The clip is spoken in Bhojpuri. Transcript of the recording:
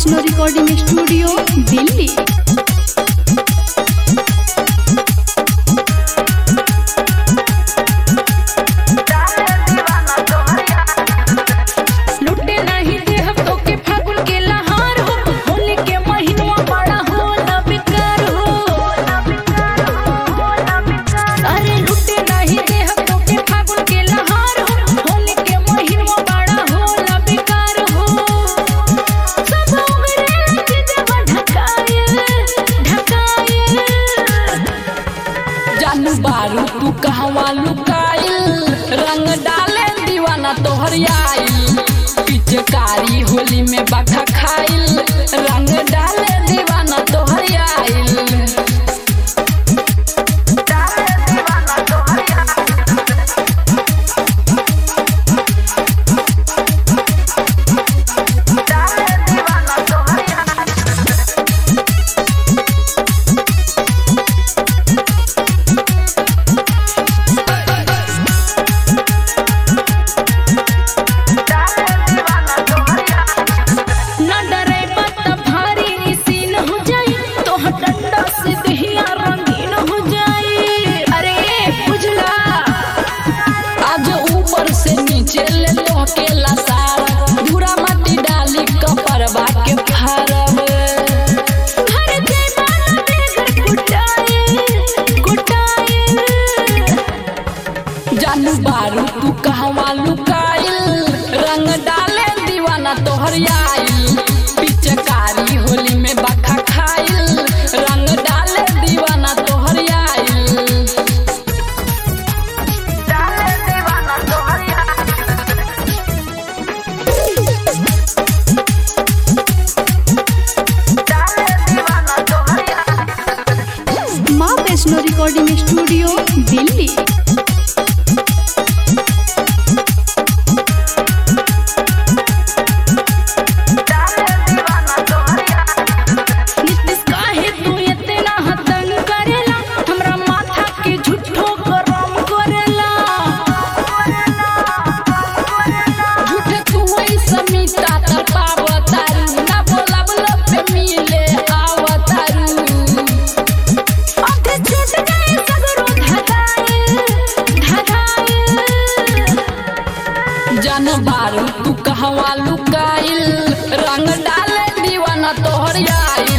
Vaishno recording studio Delhi. बारू तू कहवा लुकाइल, रंग डाले दीवाना तोहर आइल, पिचकारी होली में बाखा खाइल, रंग डाले दीवाना तोहर आइल। बारू तू कहवा लुकाइल, रंग डाले दीवाना तोहर आइल, पिचकारी होली में बाखा खाइल, रंग डाले दीवाना तोहर आइल। माँ वैष्णो रिकॉर्डिंग स्टूडियो दिल्ली। बारू तू कहवा लुकाइल, रंग डाले दीवाना तोहर आइल।